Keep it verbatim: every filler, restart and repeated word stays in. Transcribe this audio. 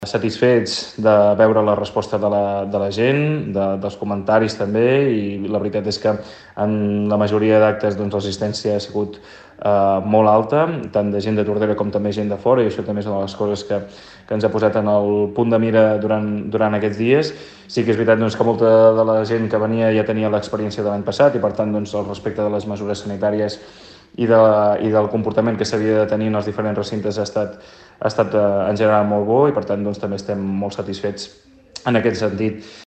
satisfets de veure la resposta de la, de la gent, de, dels comentaris també, i la veritat és que en la majoria d'actes doncs, l'assistència ha sigut eh, molt alta, tant de gent de Tordera com també gent de fora, i això també és una de les coses que, que ens ha posat en el punt de mira durant, durant aquests dies. Sí que és veritat doncs, que molta de la gent que venia ja tenia l'experiència de l'any passat i per tant doncs, el respecte de les mesures sanitàries i, de, i del comportament que s'havia de tenir en els diferents recintes ha estat, ha estat eh, en general molt bo, i per tant doncs, també estem molt satisfets en aquest sentit.